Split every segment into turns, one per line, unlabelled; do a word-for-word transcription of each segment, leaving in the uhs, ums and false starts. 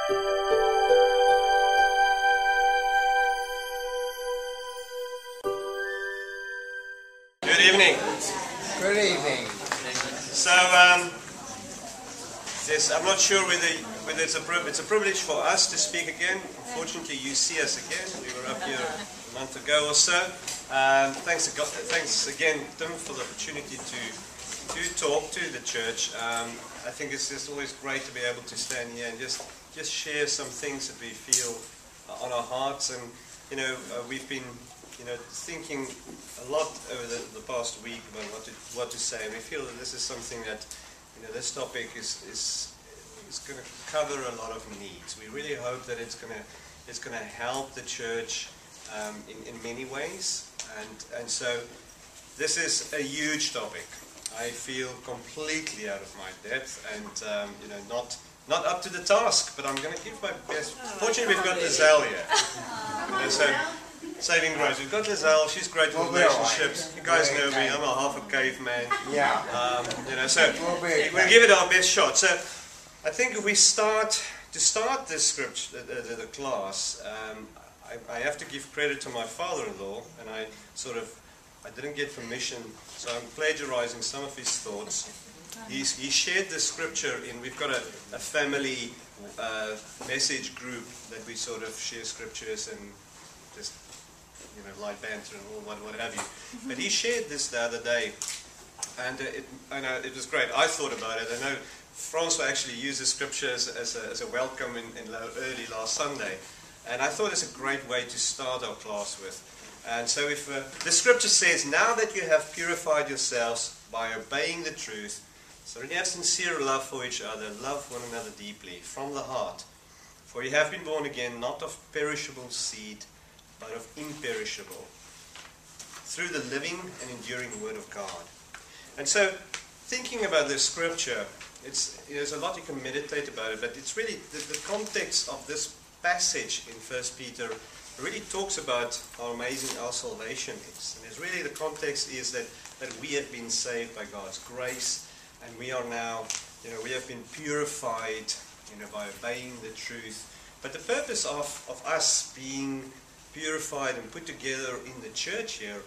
Good evening.
Good evening.
So, um, this, I'm not sure whether, whether it's, a it's a privilege for us to speak again. Unfortunately, you see us again. We were up here a month ago or so. Um, thanks, thanks again, Tim, for the opportunity to to talk to the church. Um, I think it's just always great to be able to stand here and just just share some things that we feel on our hearts. And you know, uh, we've been you know thinking a lot over the, the past week about what to what to say. And we feel that this is something that you know this topic is is is going to cover a lot of needs. We really hope that it's going to it's going to help the church um, in in many ways. And and so this is a huge topic. I feel completely out of my depth and um, you know not not up to the task, but I'm going to give my best. Fortunately, we've got Lizelle here. You know, so saving grace. We've got Lizelle. She's great with relationships. You guys know me. I'm a half a caveman.
Yeah.
Um, you know, so we'll give it our best shot. So I think if we start to start this scripture, the, the, the class, um, I, I have to give credit to my father-in-law, and I sort of. I didn't get permission, so I'm plagiarizing some of his thoughts. He's, he shared the scripture in, we've got a, a family uh, message group that we sort of share scriptures and just, you know, light banter and all what, what have you. But he shared this the other day, and uh, it, I know it was great. I thought about it. I know Francois actually used the scripture as, as, a, as a welcome in, in early last Sunday, and I thought it's a great way to start our class with. And so if uh, the scripture says, now that you have purified yourselves by obeying the truth, so that you have sincere love for each other, love one another deeply, from the heart. For you have been born again, not of perishable seed, but of imperishable, through the living and enduring word of God. And so, thinking about this scripture, it's, there's a lot you can meditate about it, but it's really the, the context of this passage in First Peter really talks about how amazing our salvation is. And it's really the context is that, that we have been saved by God's grace, and we are now, you know, we have been purified, you know, by obeying the truth. But the purpose of, of us being purified and put together in the church here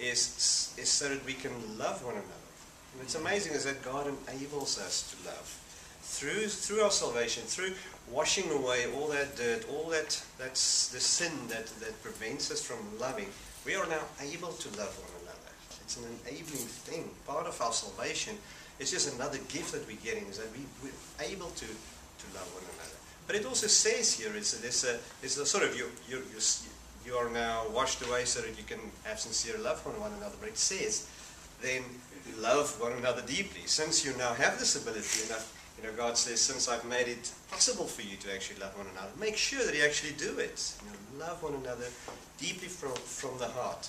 is, is so that we can love one another. And it's amazing is that God enables us to love. Through, through our salvation, through washing away all that dirt, all that that's the sin that, that prevents us from loving, we are now able to love one another. It's an enabling thing. Part of our salvation is just another gift that we're getting, is that we, we're able to, to love one another. But it also says here, it's a, it's a, it's a sort of, you, you, you, you are now washed away so that you can have sincere love for one another. But it says, then love one another deeply. Since you now have this ability, enough. You know, God says, since I've made it possible for you to actually love one another, make sure that you actually do it. You know, love one another deeply from, from the heart.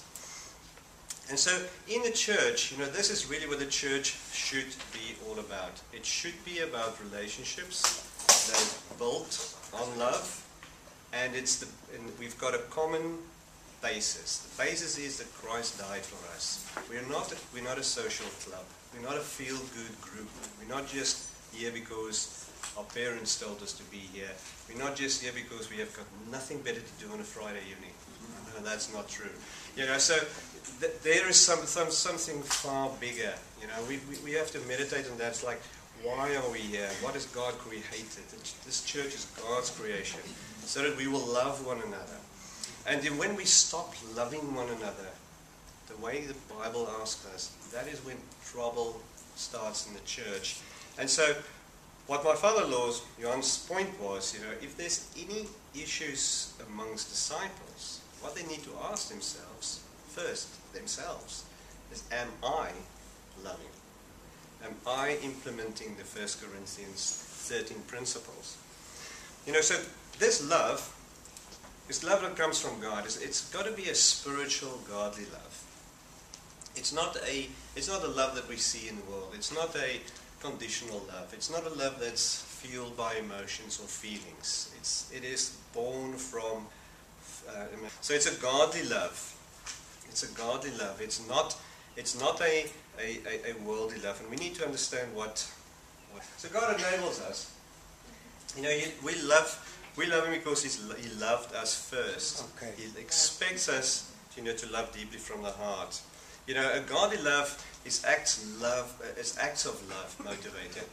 And so, in the church, you know, this is really what the church should be all about. It should be about relationships that are built on love, and it's the and we've got a common basis. The basis is that Christ died for us. We're not a, we're not a social club. We're not a feel-good group. We're not just here because our parents told us to be here. We're not just here because we have got nothing better to do on a Friday evening. No, that's not true. You know, so th there is some, some something far bigger. You know, we, we we have to meditate on that. It's like, why are we here? What has God created? This church is God's creation, so that we will love one another. And then when we stop loving one another, the way the Bible asks us, that is when trouble starts in the church. And so, what my father-in-law's, Johan's point was, you know, if there's any issues amongst disciples, what they need to ask themselves, first, themselves, is, am I loving? Am I implementing the First Corinthians thirteen principles? You know, so this love, this love that comes from God, is, it's got to be a spiritual, godly love. It's not a, it's not a love that we see in the world. It's not a conditional love. It's not a love that's fueled by emotions or feelings. It's, it is born from, uh, so it's a godly love. It's a godly love. It's not, it's not a, a, a, a worldly love. And we need to understand what, what. So God enables us. You know, you, we love, We love him because he's, he loved us first.
Okay.
He expects us, you know, to love deeply from the heart. You know, a godly love is acts love uh, is acts of love motivated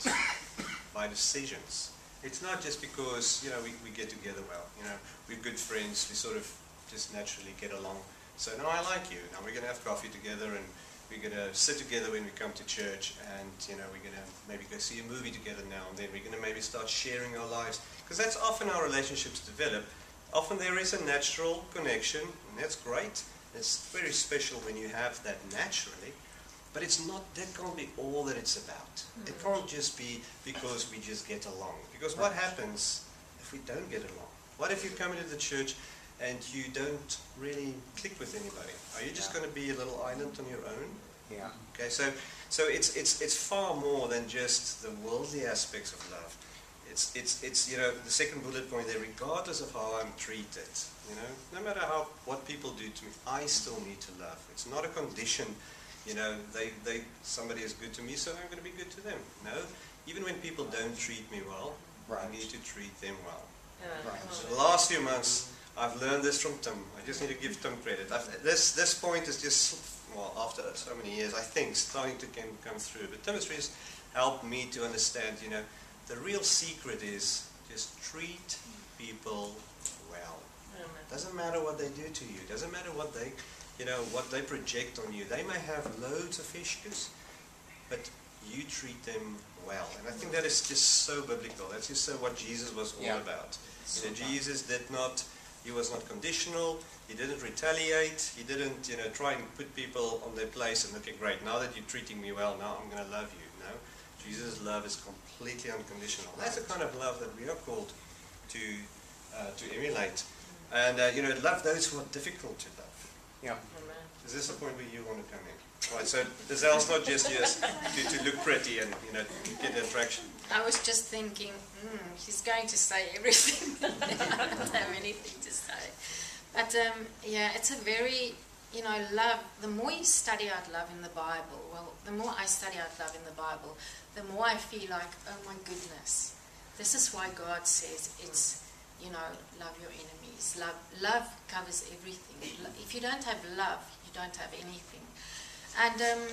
by decisions. It's not just because, you know, we, we get together well. You know, we're good friends. We sort of just naturally get along. So, no, I like you. Now we're going to have coffee together, and we're going to sit together when we come to church, and, you know, we're going to maybe go see a movie together now and then. We're going to maybe start sharing our lives. Because that's often how relationships develop. Often there is a natural connection, and that's great. It's very special when you have that naturally. But it's not, that can't be all that it's about. Mm-hmm. It can't just be because we just get along. Because what happens if we don't get along? What if you come into the church and you don't really click with anybody? Are you just yeah. going to be a little island on your own?
Yeah. Okay,
so so it's it's it's far more than just the worldly aspects of love. It's it's it's you know, the second bullet point there, regardless of how I'm treated, you know, no matter how what people do to me, I still need to love. It's not a condition, you know, they they somebody is good to me, so I'm going to be good to them. No, even when people don't treat me well, right. I need to treat them well. Yeah. Right. So the last few months, I've learned this from Tim. I just need to give Tim credit. I've, this this point is just, well, after so many years, I think, starting to come, come through. But Tim has really helped me to understand, you know, the real secret is just treat people well. Doesn't matter what they do to you. Doesn't matter what they, you know, what they project on you. They may have loads of issues, but you treat them well. And I think that is just so biblical. That's just so what Jesus was all yeah. about. You know, Jesus did not, he was not conditional. He didn't retaliate. He didn't, you know, try and put people on their place and, okay, great, now that you're treating me well, now I'm going to love you. No. Jesus' love is completely unconditional. That's the kind of love that we are called to uh, to emulate. And, uh, you know, love those who are difficult to love.
Yeah.
Is this a point where you want to come in? Right, so Giselle's not just here to, to look pretty and, you know, get the attraction.
I was just thinking, mm, he's going to say everything. I don't have anything to say. But, um, yeah, it's a very, you know, love, the more you study out love in the Bible, well, the more I study out love in the Bible, the more I feel like, oh my goodness, this is why God says it's, you know, love your enemies. Love, love covers everything. If you don't have love, you don't have anything. And um,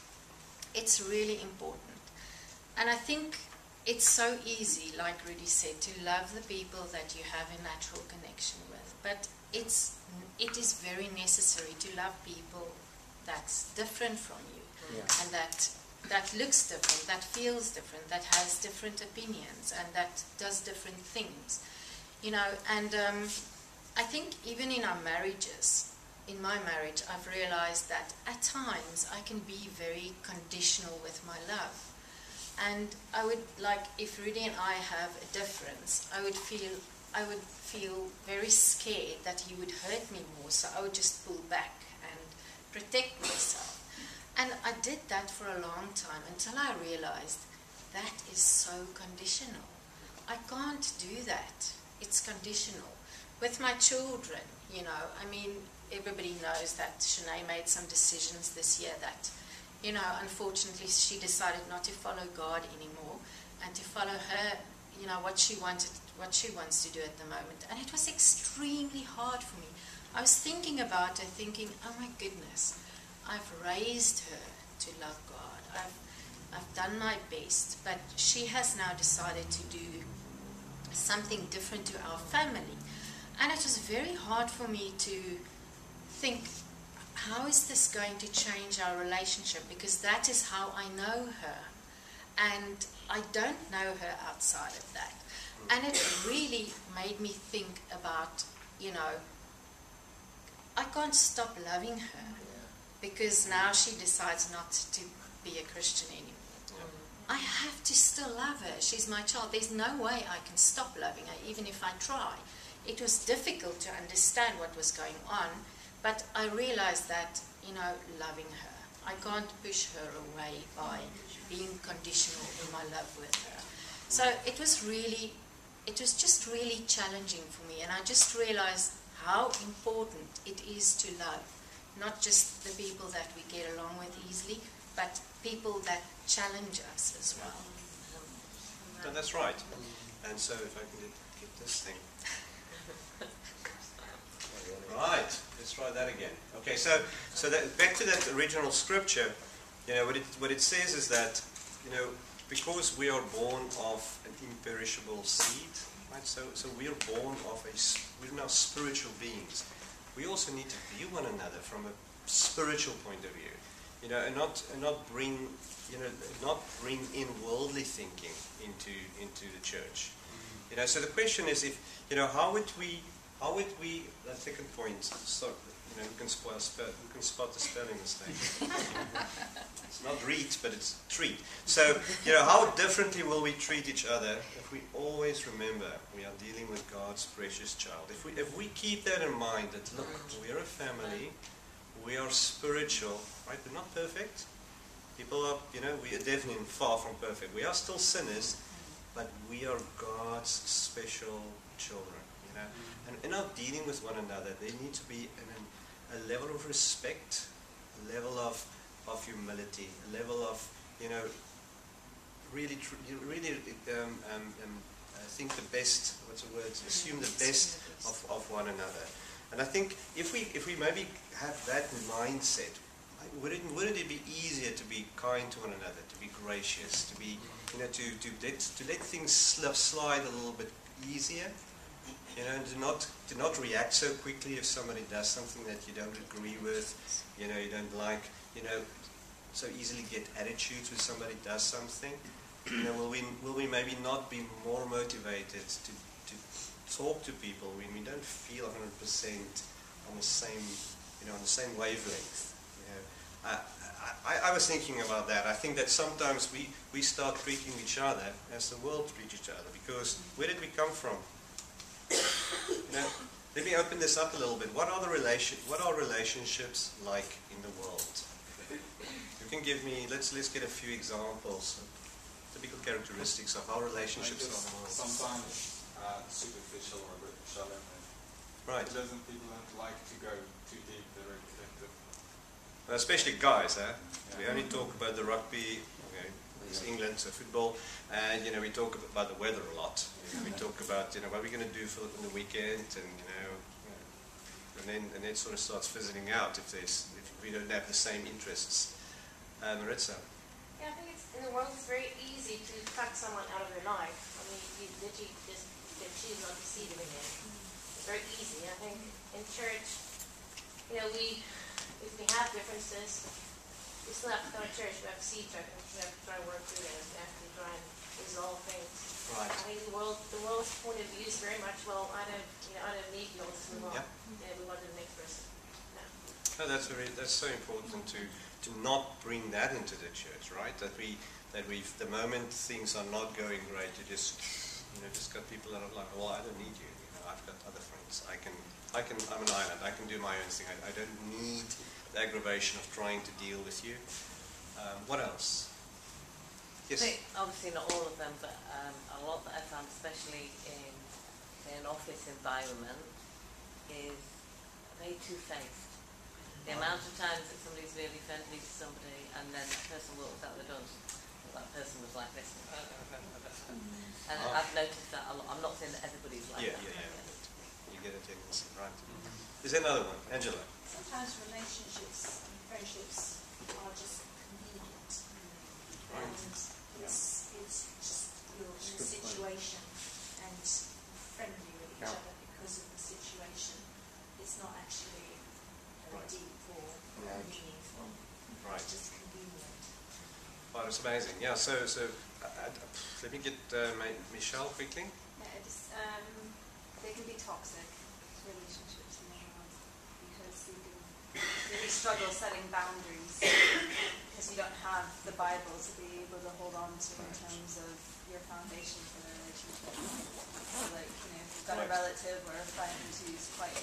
it's really important. And I think it's so easy, like Rudy said, to love the people that you have a natural connection with. But it's it is very necessary to love people that's different from you, yeah. and that that looks different, that feels different, that has different opinions, and that does different things. You know, and um, I think even in our marriages, in my marriage, I've realized that at times I can be very conditional with my love. And I would, like, if Rudy and I have a difference, I would feel, I would feel very scared that he would hurt me more, so I would just pull back and protect myself. And I did that for a long time until I realized that is so conditional. I can't do that. It's conditional. With my children, you know, I mean, everybody knows that Shanae made some decisions this year that, you know, unfortunately she decided not to follow God anymore and to follow her, you know, what she wanted, what she wants to do at the moment. And it was extremely hard for me. I was thinking about her, thinking, oh my goodness, I've raised her to love God. I've, I've done my best, but she has now decided to do something different to our family. And it was very hard for me to think, how is this going to change our relationship? Because that is how I know her. And I don't know her outside of that. And it really made me think about, you know, I can't stop loving her because now she decides not to be a Christian anymore. I have to still love her. She's my child. There's no way I can stop loving her, even if I try. It was difficult to understand what was going on, but I realized that, you know, loving her. I can't push her away by being conditional in my love with her. So it was really, it was just really challenging for me, and I just realized how important it is to love, not just the people that we get along with easily, but people that challenge us as well.
No, that's right. And so if I can get, get this thing. Right, let's try that again. Okay, so so that, back to that original scripture, you know, what it what it says is that, you know, because we are born of an imperishable seed, right? So so we are born of a we're now spiritual beings. We also need to view one another from a spiritual point of view, you know, and not and not bring you know not bring in worldly thinking into into the church. You know, so the question is, if you know, how would we How would we, that second point, start, you know, we can, spoil, spell, we can spot the spelling mistake. It's not read, but it's treat. So, you know, how differently will we treat each other if we always remember we are dealing with God's precious child? If we, if we keep that in mind, that look, we're a family, we are spiritual, right? We're not perfect. People are, you know, we are definitely far from perfect. We are still sinners, but we are God's special children. You know? And in our dealing with one another, there needs to be an, a level of respect, a level of, of humility, a level of, you know, really, tr really um, um, um, I think the best, what's the word, assume the best of, of one another. And I think if we, if we maybe have that mindset, wouldn't, wouldn't it be easier to be kind to one another, to be gracious, to be, you know, to, to, let, to let things slip, slide a little bit easier? You know, to not to not react so quickly if somebody does something that you don't agree with, you know, you don't like, you know, so easily get attitudes when somebody does something. You know, will we will we maybe not be more motivated to, to talk to people when we don't feel one hundred percent on the same, you know, on the same wavelength? You know, I, I, I was thinking about that. I think that sometimes we, we start treating each other as the world treats each other, because where did we come from? You know, let me open this up a little bit. What are the relation? What are relationships like in the world? You can give me. Let's let's get a few examples of typical characteristics of how relationships are in the world.
Sometimes uh, superficial or a bit shallow.
Right.
It doesn't people don't like to go too deep. They're reflective.
Well, especially guys, eh?
Yeah.
We only talk about the rugby. Okay, it's England, so football, and you know we talk about the weather a lot. We talk about, you know, what we're going to do for in the weekend, and you know, and then and it sort of starts fizzling out if there's if we don't have the same interests. Uh, Maritza.
Yeah, I think it's in the world it's very easy to cut someone out of your life. I mean, you literally just can choose not to see them again. It's very easy. I think in church, you know, we if we have differences, we still have to go to church. We have to see each other. We have to try to work through them. We have to try and resolve things.
Right.
I think the world, the world's point of view is very much, well, I don't, you know, I don't need you. I'll just move on.
Yeah.
Yeah, we want the next person. No.
No, that's very that's so important to to not bring that into the church, right? That we that we the moment things are not going great, you just you know just got people that are like, well, I don't need you. You know, I've got other friends. I can I can I'm an island. I can do my own thing. I, I don't need the aggravation of trying to deal with you. Um, what else? Yes.
I think obviously not all of them, but um, a lot that I found, especially in, in an office environment, is very two-faced. The amount of times that somebody's really friendly to somebody and then that person walks out the door, well, that person was like this. And
Oh.
I've noticed that a lot. I'm not saying that everybody's like
Yeah,
that.
yeah, yeah. You get a tendency, right? Is there another one, Angela?
Sometimes relationships and friendships are just convenient.
Right.
And it's, it's just you're in a situation and friendly with each
Yeah.
other because of the situation. It's not actually very
Right.
deep or
Right.
meaningful.
Right.
It's just convenient.
Wow, that's amazing. Yeah. So, so uh, uh, let me get uh, my, Michelle quickly.
Yeah, it's, um, they can be toxic relationships in the world because you can really struggle setting boundaries because you don't have the Bible to be able to hold on to in terms of your foundation for the relationship. So like, you know, if you've got a
Right.
relative or a friend who's quite,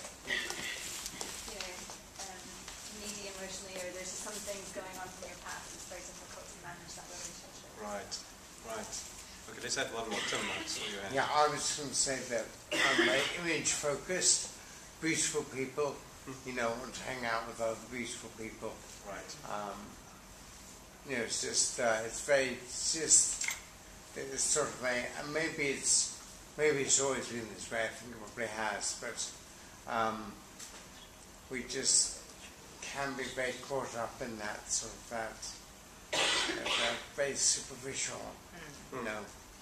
you know, um, needy emotionally, or there's just some things going on from your past, it's very difficult to manage that relationship.
Right. Right. Okay, let's have one more. Tim, I saw your hand.
Yeah, I was going to say that I'm very image focused, beautiful people, you know, want to hang out with other beautiful people.
Right.
Um, you know, it's just, uh, it's very, it's just it's sort of a, and maybe it's maybe it's always been this way. I think it probably has, but um, we just can be very caught up in that sort of that, uh, that very superficial, you know.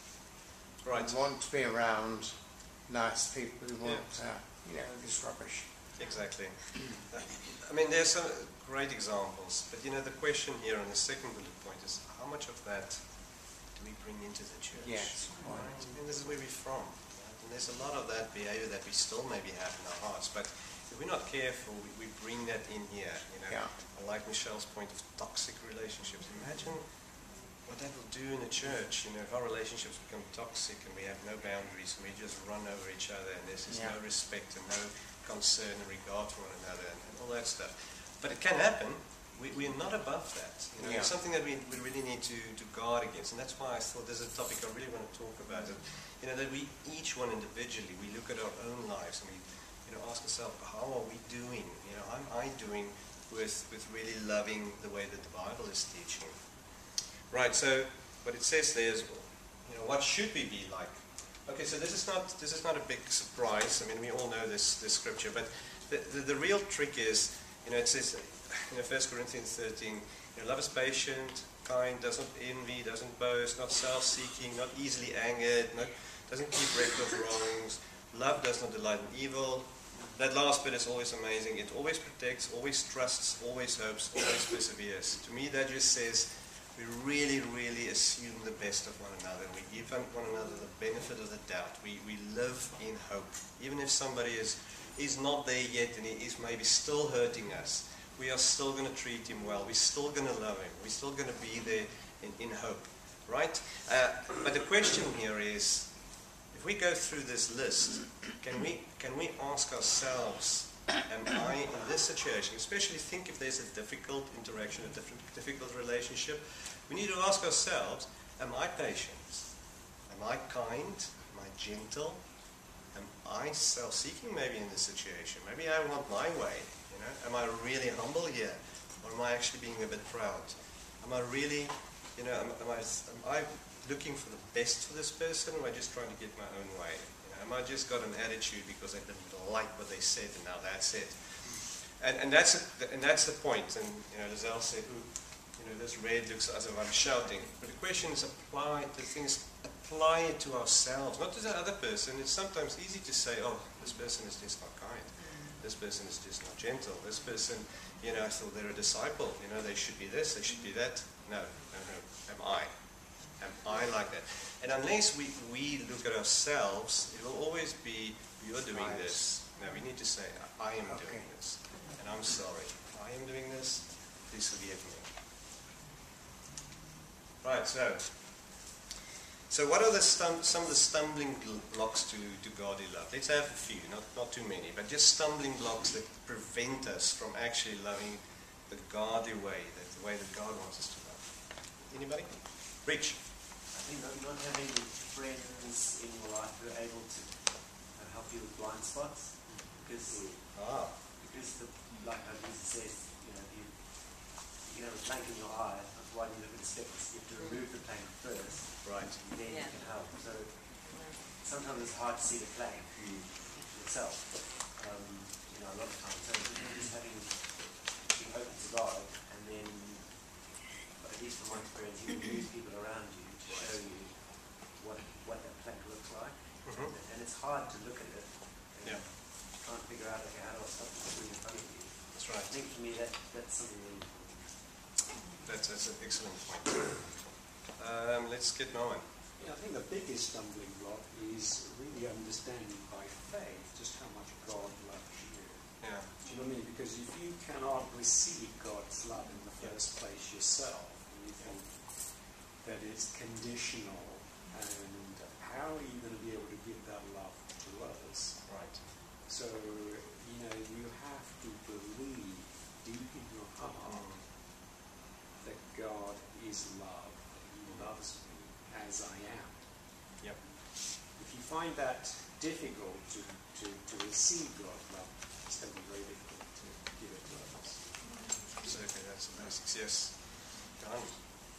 Right.
We want to be around nice people. We want,
Yeah.
uh, you know, this rubbish.
Exactly. Uh, I mean, there's some great examples, but you know, the question here on the second bullet point is how much of that do we bring into the church?
Yes.
Right. I mean, this is where we're from. Right? And there's a lot of that behavior that we still maybe have in our hearts, but if we're not careful, we, we bring that in here. You know,
Yeah.
I like Michelle's point of toxic relationships. Imagine what that will do in the church, you know, if our relationships become toxic and we have no boundaries and we just run over each other and there's just
Yeah.
no respect and no concern and regard for one another and, and all that stuff. But it can happen. We, we're not above that. You know,
Yeah.
It's something that we, we really need to, to guard against, and that's why I thought there's a topic I really want to talk about. It. You know, that we, each one individually, we look at our own lives and we, you know, ask ourselves, how are we doing? You know, how am I doing with, with really loving the way that the Bible is teaching? Right, so what it says there is, you know, what should we be like? Okay, so this is not this is not a big surprise. I mean, we all know this this scripture, but the the, the real trick is, you know, it says, you know, First Corinthians thirteen, you know, love is patient, kind, doesn't envy, doesn't boast, not self-seeking, not easily angered, not, doesn't keep record of wrongs. Love does not delight in evil. That last bit is always amazing. It always protects, always trusts, always hopes, always perseveres. To me, that just says, we really, really assume the best of one another. We give one another the benefit of the doubt. We, we live in hope. Even if somebody is, is not there yet and he is maybe still hurting us, we are still going to treat him well. We're still going to love him. We're still going to be there in, in hope. Right? Uh, but the question here is, if we go through this list, can we, can we ask ourselves, am I in this situation, especially think if there's a difficult interaction, a different, difficult relationship, we need to ask ourselves, am I patient? Am I kind? Am I gentle? Am I self-seeking maybe in this situation? Maybe I want my way. You know? Am I really humble here? Or am I actually being a bit proud? Am I really, you know, am, am, I, am I looking for the best for this person, or am I just trying to get my own way? Am I just got an attitude because I didn't like what they said, and now that's it? And and that's a, and that's the point. And you know, Lizelle said, "Ooh, you know, this red looks as if I'm shouting." But the question is, apply the things, apply it to ourselves, not to the other person. It's sometimes easy to say, "Oh, this person is just not kind. This person is just not gentle. This person, you know, I thought they're a disciple. You know, they should be this, they should be that." No, no, no. Am I? Am I like that? And unless we, we look at ourselves, it will always be, you're doing
Right.
this. No, we need to say, I am
Okay.
doing this. And I'm sorry. I am doing this. Please forgive me. Right, so. So what are the stum- some of the stumbling blocks to, to godly love? Let's have a few, not, not too many, but just stumbling blocks that prevent us from actually loving the godly way, the, the way that God wants us to love. Anybody? Rich.
I think not, not having friends in your life who are able to uh, help you with blind spots, because
Ah.
because the, like how Jesus says, you know, you you have a plank in your eye. Why do you look at the specs? You have to remove the plank first,
Right.
then
Yeah.
you can help. So sometimes it's hard to see the plank itself. Um, you know, a lot of times. So just having being open to God, and then, at least from my experience, you can use people around you to show you what what that plank looks like.
Mhm.
And it's hard to look at it and
Yeah.
try and figure out, okay, how do I stop this doing in front of you?
That's
I
right.
think for me that that's something really important.
That's, that's an excellent point. Um, let's get Moen.
Yeah, I think the biggest stumbling block is really understanding by faith just how much God loves you.
Yeah.
Do you know what I mean? Because if you cannot receive God's love in the first place yourself, and you think that it's conditional, and how are you going to be able to give that love to others?
Right.
So, you know, you have to believe deep in your heart that God is love, that He loves me as I am.
Yep.
If you find that difficult to, to, to receive God's love, it's going to be very difficult to give it to others.
Absolutely, that's the basics. Yes. Done.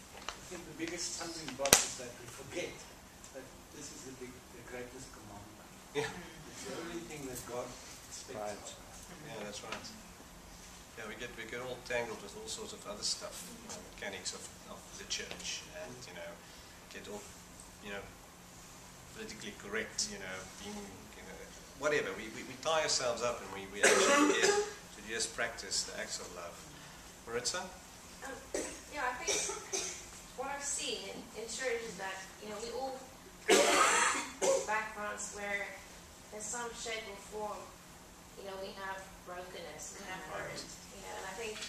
think the biggest stumbling block is that we forget that this is the, big, the greatest commandment.
Yeah.
It's the only thing that God expects
Right.
of us.
Yeah, that's right. Yeah, we get we get all tangled with all sorts of other stuff, you know, mechanics of, of the church, and you know, get all, you know, politically correct, you know, being, you know, whatever. We, we, we tie ourselves up, and we, we actually get to just practice the acts of love. Maritza?
Um, yeah, I think what I've seen in, in church is that, you know, we all come from backgrounds where in some shape or form, you know, we have brokenness, we have hurt, you know, and I think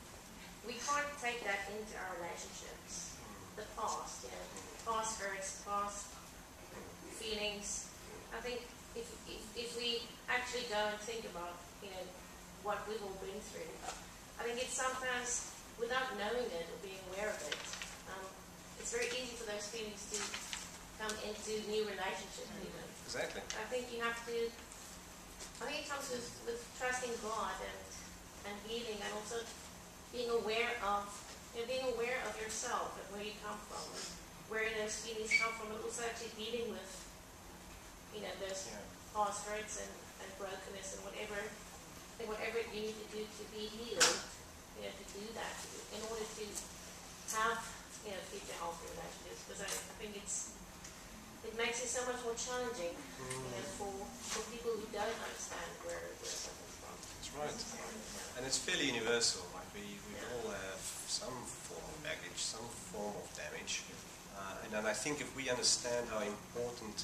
we can't take that into our relationships. The past, you know, past hurts, past feelings. I think if, if, if we actually go and think about, you know, what we've all been through, I think it's sometimes, without knowing it or being aware of it, um, it's very easy for those feelings to come into new relationships even.
Exactly.
I think you have to, I think it comes with, with trusting God and, and healing, and also being aware of, you know, being aware of yourself and where you come from, and where those feelings come from, and also actually dealing with, you know, those
Yeah.
past hurts and, and brokenness and whatever, and whatever you need to do to be healed, you know, to do that, in order to have, you know, future healthy relationships, because I, I think it's, it makes it so much more challenging, you know, for, for people who don't understand where, where something's from.
That's right. And it's fairly universal. Like we, we all have some form of baggage, some form of damage. Uh, and then I think if we understand how important,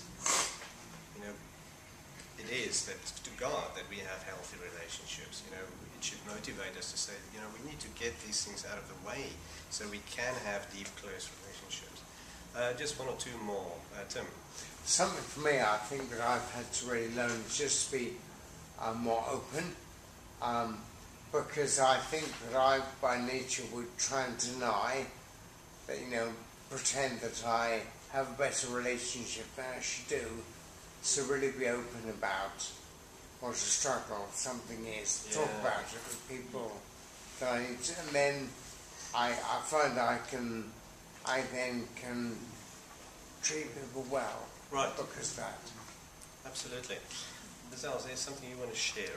you know, it is that to God that we have healthy relationships, you know, it should motivate us to say, you know, we need to get these things out of the way so we can have deep, close relationships. Uh, just one or two more. Uh, Tim?
Something for me, I think, that I've had to really learn is just to be uh, more open, um, because I think that I, by nature, would try and deny that, you know, pretend that I have a better relationship than I should do. So really be open about what a struggle something is.
Yeah.
Talk about it with people that I need to, and then I, I find I can, I then can treat people well.
Right.
Because of that.
Absolutely. Lizelle, is there something you want to share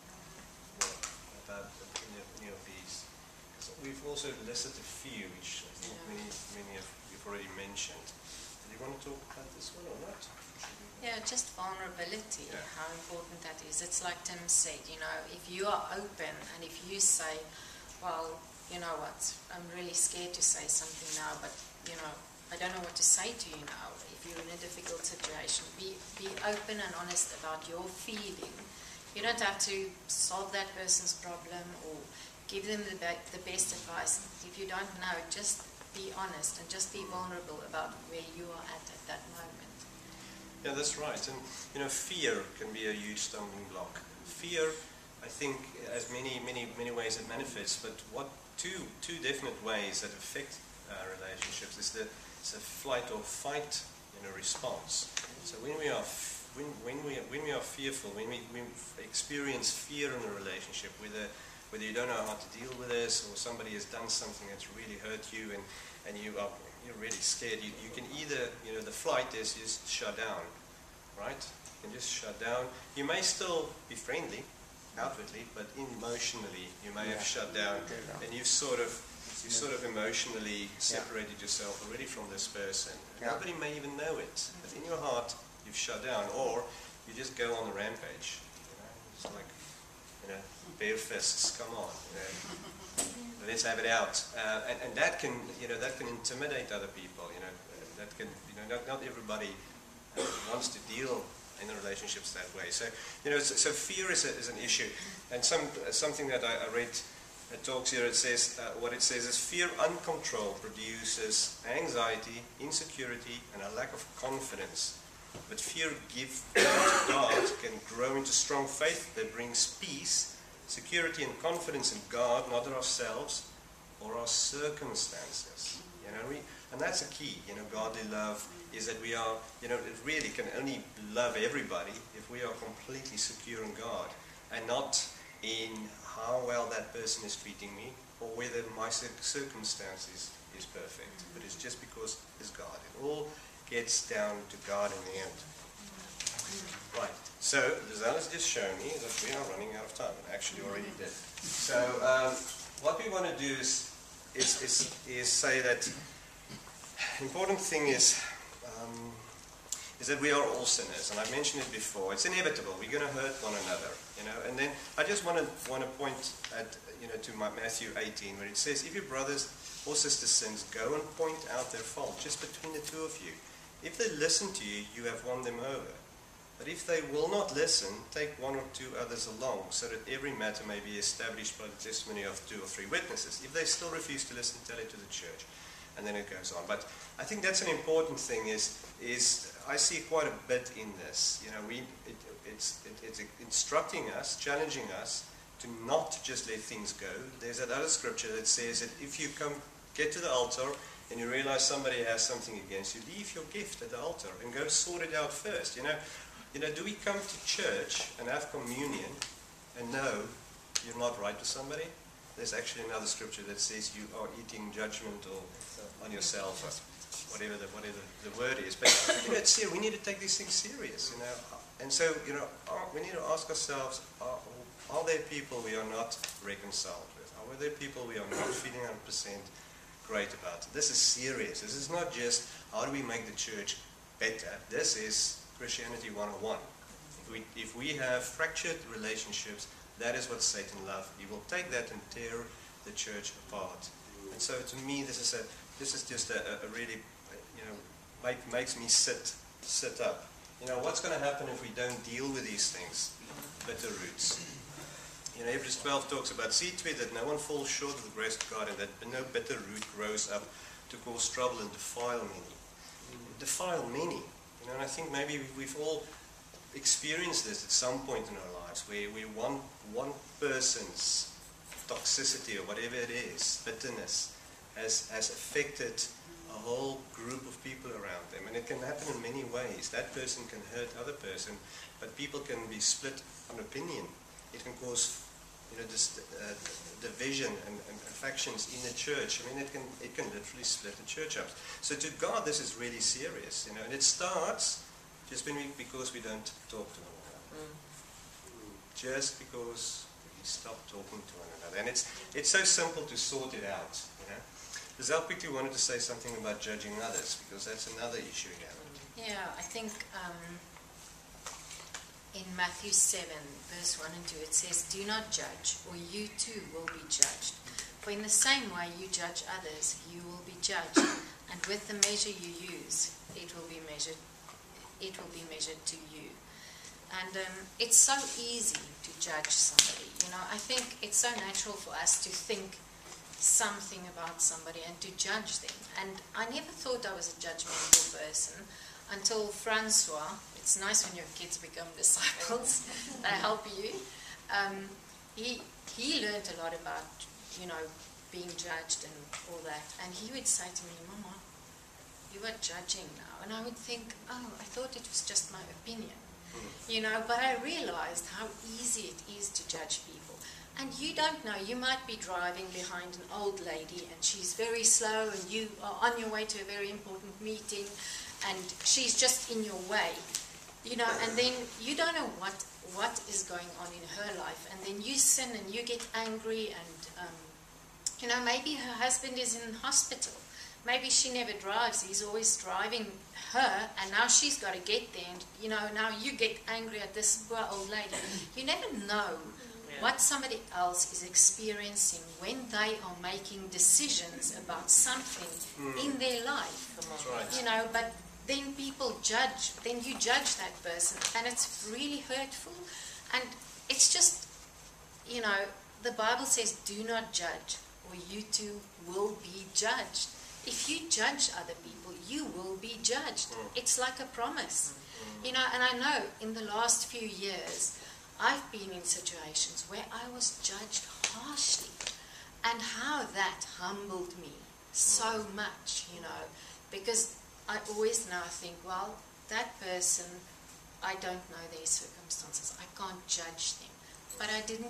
about any of, any of these? 'Cause we've also listed a few, which I think
Yeah.
many, many of you've already mentioned. Do you want to talk about this one or not?
Yeah, just vulnerability,
Yeah.
how important that is. It's like Tim said, you know, if you are open and if you say, well, you know what, I'm really scared to say something now, but, you know, I don't know what to say to you now. If you're in a difficult situation, be, be open and honest about your feeling. You don't have to solve that person's problem or give them the, be- the best advice. If you don't know, just be honest and just be vulnerable about where you are at at that moment.
Yeah, that's right. And, you know, fear can be a huge stumbling block. Fear, I think, has many, many, many ways it manifests, but what two, two definite ways that affect uh, relationships is the, it's a flight or fight, you know, response. So when we are, f- when, when we, when we are fearful, when we, we experience fear in a relationship, whether, whether you don't know how to deal with this or somebody has done something that's really hurt you and, and you are you're really scared, you, you can either, you know, the flight is just shut down, right? You can just shut down. You may still be friendly outwardly, but emotionally you may
Yeah.
have shut down, and you've sort of you sort of emotionally separated yourself already from this person.
Yeah.
Nobody may even know it, but in your heart you've shut down, or you just go on the rampage. You know, it's like, you know, bare fists. Come on, you know. Let's have it out, uh, and, and that can, you know, that can intimidate other people. You know, that can, you know, not, not everybody uh, wants to deal in the relationships that way. So, you know, so, so fear is, a, is an issue, and some uh, something that I, I read uh, talks here. It says uh, what it says is fear uncontrolled produces anxiety, insecurity, and a lack of confidence. But fear given to God can grow into strong faith that brings peace, security and confidence in God, not in ourselves or our circumstances. You know, we, and that's a key. You know, godly love is that we are, you know, it really can only love everybody if we are completely secure in God and not in how well that person is treating me or whether my cir- circumstances is perfect, but it's just because it's God. It all gets down to God in the end. Right, so Lizelle has just shown me that we are running out of time, and actually already did. So um, what we want to do is, is, is, is say that the important thing is, um, is that we are all sinners, and I mentioned it before. It's inevitable. We're going to hurt one another, you know. And then I just want to want to point at, you know, to my Matthew eighteen, where it says, "If your brothers or sisters sins, go and point out their fault, just between the two of you. If they listen to you, you have won them over. But if they will not listen, take one or two others along, so that every matter may be established by the testimony of two or three witnesses. If they still refuse to listen, tell it to the church." And then it goes on. But I think that's an important thing. Is is I see quite a bit in this. You know, we it, it's it, it's instructing us, challenging us to not just let things go. There's that other scripture that says that if you come get to the altar and you realize somebody has something against you, leave your gift at the altar and go sort it out first. You know. You know, do we come to church and have communion and know you're not right with somebody? There's actually another scripture that says you are eating judgment or on yourself, or whatever the whatever the word is. But you know, it's serious. We need to take these things serious. You know, and so you know, are, we need to ask ourselves: Are, are there people we are not reconciled with? Are there people we are not feeling one hundred percent great about? This is serious. This is not just how do we make the church better. This is Christianity one oh one. If we, if we have fractured relationships, that is what Satan loves. He will take that and tear the church apart. And so to me, this is a this is just a, a really, you know, make, makes me sit sit up. You know, what's going to happen if we don't deal with these things? Bitter roots. You know, Hebrews twelve talks about, see to it that no one falls short of the grace of God, and that no bitter root grows up to cause trouble and defile many. Defile many. You know, and I think maybe we've all experienced this at some point in our lives, where, where one, one person's toxicity or whatever it is, bitterness, has, has affected a whole group of people around them. And it can happen in many ways. That person can hurt other person, but people can be split on opinion. It can cause, you know, this, uh, division and, and, and factions in the church. I mean, it can it can literally split the church up. So to God, this is really serious, you know. And it starts just when we, because we don't talk to one another. Mm. Just because we stop talking to one another. And it's it's so simple to sort it out, you know. Lizelle quickly wanted to say something about judging others, because that's another issue here.
Yeah, I think um, in Matthew seven, verse one and two, it says, "Do not judge, or you too will be judged. For in the same way you judge others, you will be judged. And with the measure you use, it will be measured. It will be measured to you." And um, it's so easy to judge somebody. You know, I think it's so natural for us to think something about somebody and to judge them. And I never thought I was a judgmental person until Francois. It's nice when your kids become disciples. They help you. Um, he he learned a lot about, you know, being judged and all that. And he would say to me, "Mama, you are judging now." And I would think, oh, I thought it was just my opinion. You know, but I realized how easy it is to judge people. And you don't know, you might be driving behind an old lady and she's very slow and you are on your way to a very important meeting and she's just in your way. You know, and then you don't know what what is going on in her life. And then you sin and you get angry and, um, you know, maybe her husband is in hospital. Maybe she never drives, he's always driving her, and now she's got to get there, and, you know, now you get angry at this poor old lady. You never know yeah. what somebody else is experiencing when they are making decisions about something mm. in their life.
That's right.
You know, but then people judge, then you judge that person, and it's really hurtful. And it's just, you know, the Bible says, do not judge, or you too will be judged. If you judge other people, you will be judged. Mm. It's like a promise. Mm. You know, and I know in the last few years, I've been in situations where I was judged harshly. And how that humbled me so much, you know, because I always now think, well, that person, I don't know their circumstances. I can't judge them. But I didn't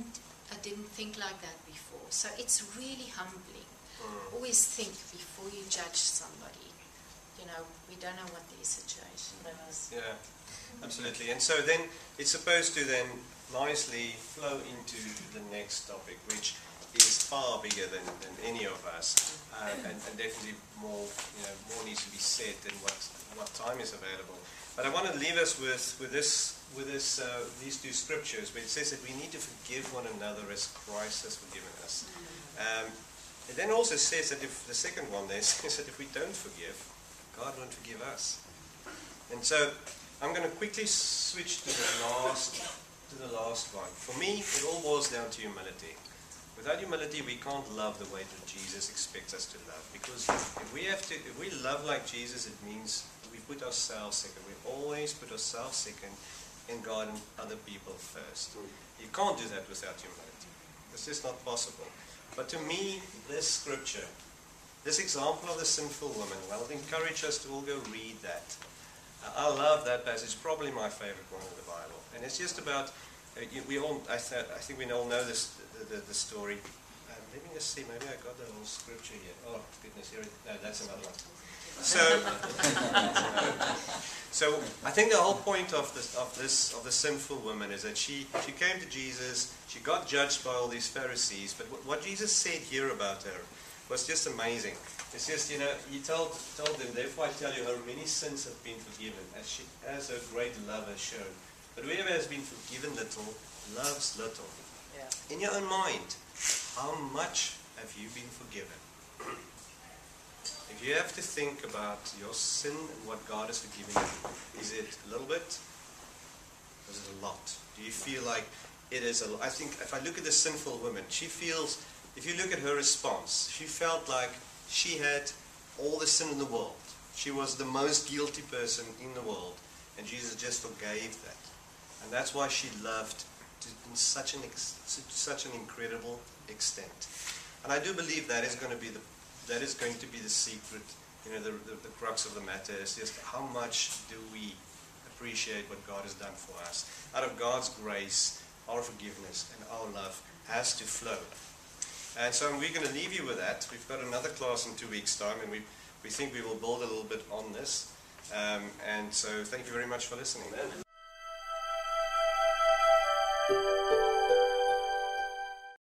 I didn't think like that before. So it's really humbling.
Mm.
Always think before you judge somebody. You know, we don't know what their situation is.
Yeah, absolutely. And so then it's supposed to then nicely flow into the next topic, which is far bigger than, than any of us, um, and, and definitely more, you know, more needs to be said than what what time is available. But I want to leave us with with this with this uh, these two scriptures, where it says that we need to forgive one another as Christ has forgiven us. Um, it then also says that if the second one there says that if we don't forgive, God won't forgive us. And so I'm going to quickly switch to the last to the last one. For me, it all boils down to humility. Without humility, we can't love the way that Jesus expects us to love. Because if we have to, if we love like Jesus, it means we put ourselves second. We always put ourselves second, and God and other people first. You can't do that without humility. It's just not possible. But to me, this scripture, this example of the sinful woman, well, I'd encourage us to all go read that. Uh, I love that passage. It's probably my favorite one in the Bible. And it's just about, uh, you, we all, I, th I think we all know this, the, the, the story. Uh, let me just see, maybe I got the whole scripture here. Oh, goodness, here it, no, that's another one. So, so I think the whole point of this, of this, of the sinful woman is that she, she came to Jesus, she got judged by all these Pharisees, but w what Jesus said here about her was just amazing. It's just, you know, he told, told them, therefore I tell you, her many sins have been forgiven, as, she, as her great love has shown. But whoever has been forgiven little, loves little.
Yeah.
In your own mind, how much have you been forgiven? If you have to think about your sin and what God has forgiven you, is it a little bit? Or is it a lot? Do you feel like it is a lot? I think if I look at the sinful woman, she feels, if you look at her response, she felt like she had all the sin in the world. She was the most guilty person in the world. And Jesus just forgave that. And that's why she loved to in such an, ex such an incredible extent. And I do believe that is going to be the That is going to be the secret, you know, the, the, the crux of the matter is just how much do we appreciate what God has done for us. Out of God's grace, our forgiveness and our love has to flow. And so we're going to leave you with that. We've got another class in two weeks' time, and we, we think we will build a little bit on this. Um, and so thank you very much for listening.